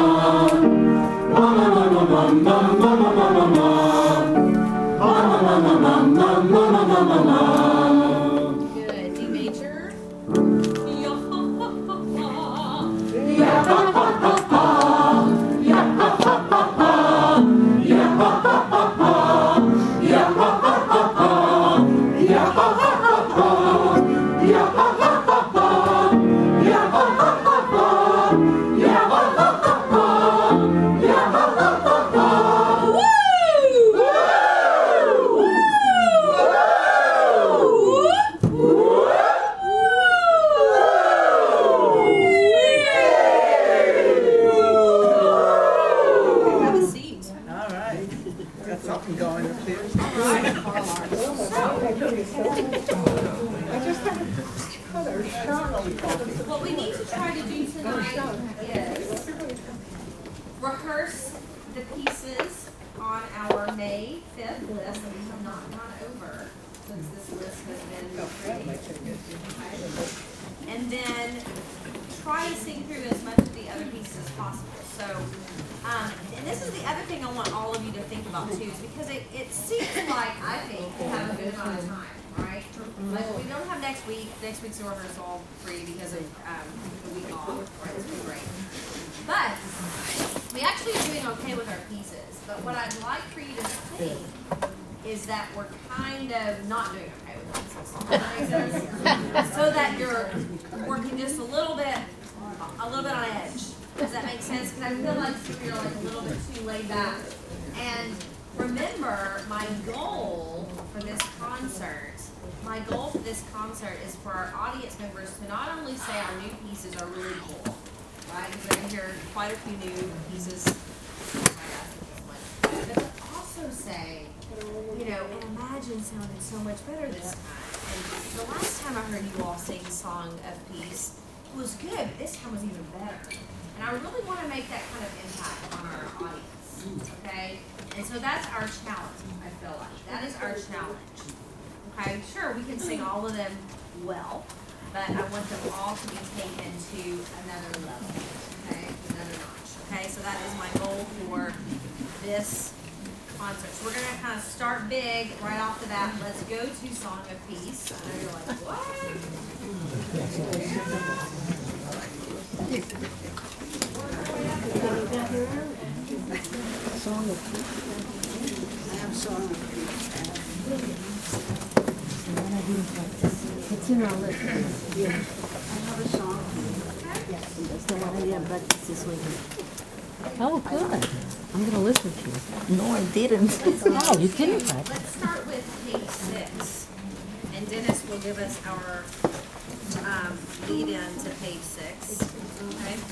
Good. D major. Have a seat. All right. Got something going up there. What we need to try to do tonight is rehearse the pieces on our May 5th list that we have not gone over since this list has been created. And then try to sing through as much of the other pieces as possible. So, and this is the other thing I want all of you to think about too, is because it seems like, I think, we have a good amount of time, right? Like, we don't have next week. Next week's rehearsal free because of the week off, right? It's been great. But we actually are doing okay with our pieces. But what I'd like for you to think is that we're kind of not doing okay with our pieces. Does that make sense? So that you're working just a little bit on edge. Does that make sense? Because I feel like you're like a little bit too laid back. And remember, my goal for this concert is for our audience members to not only say our new pieces are really cool, right? Because they're going to hear quite a few new pieces. But to also say, you know, and Imagine sounded so much better this time. And the last time I heard you all sing Song of Peace was good, but this time was even better. And I really want to make that kind of impact on our audience, okay? And so that's our challenge, I feel like. That is our challenge. Okay, sure, we can sing all of them well, but I want them all to be taken to another level, okay? Another notch, okay? So that is my goal for this concert. So we're going to kind of start big right off the bat. Let's go to Song of Peace. I know you're like, what? Song of Peace. I have Song of Peace. It's in our list. Yeah. I have a song. Yes, that's the one I did breakfast this weekend. Oh, good. I'm going to listen to you. No, I didn't. Oh, you didn't? Let's start with page 6. And Dennis will give us our lead in to page 6. Okay?